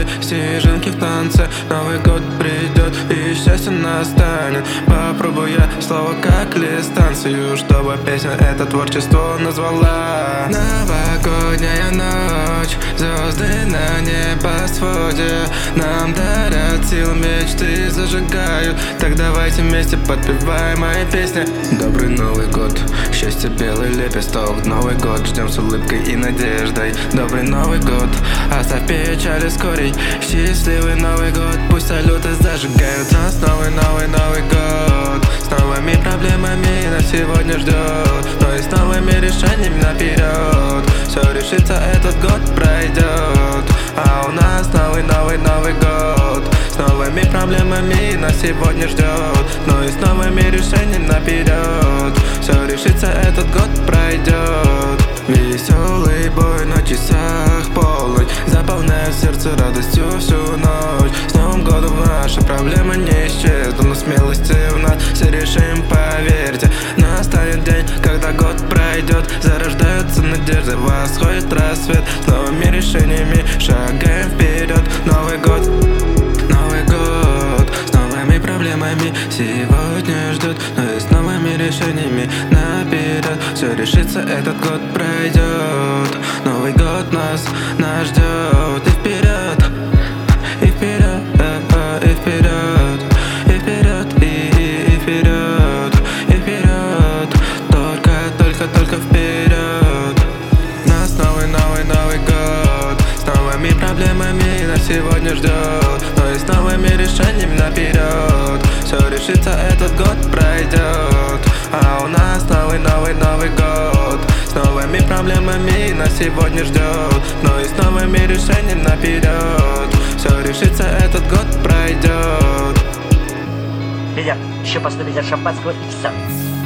Новые снежинки в танце, Новый год придет и счастье настанет. Попробую я слово как лист танцую, чтобы песня это творчество назвала. Новогодняя ночь, звезды на небосводе нам дарят сил, мечты зажигают. Так давайте вместе подпеваем мои песни. Добрый Новый год, счастье белый лепесток. Новый год ждем с улыбкой и надеждой. Добрый Новый год, оставь печали скорей. Счастливый Новый год, пусть салюты зажигают нас. Новый год, с новыми проблемами нас сегодня ждет, но и с новыми решениями наперед. Все решится, этот год пройдет, а у нас новый год. С новыми проблемами нас сегодня ждет, но и с новыми решениями наперед. Все решится, этот год пройдет. Веселый бой на часах полночь заполняет сердце радостью всю ночь. С Новым годом наши проблемы не исчезнут, но смелости в нас все решим, поверьте. Настанет день, когда год пройдет, зарождается надежда, восходит рассвет. С новыми решениями шагаем вперед. Новый год, с новыми проблемами сегодня ждет, но и с новыми решениями наперед. Все решится, этот год пройдет. Новый год нас ждет. И вперед, и вперед, и вперед, и вперед, и вперед, и вперед. Только вперед. Нас новый год, с новыми проблемами нас сегодня ждет, но и с новыми решениями наперед. Все решится, этот год пройдет, а у нас новый год. С новыми проблемами нас сегодня ждет, но и с новыми решениями наперед. Все решится, этот год пройдет. Ребят, еще поступить от шампанского и все.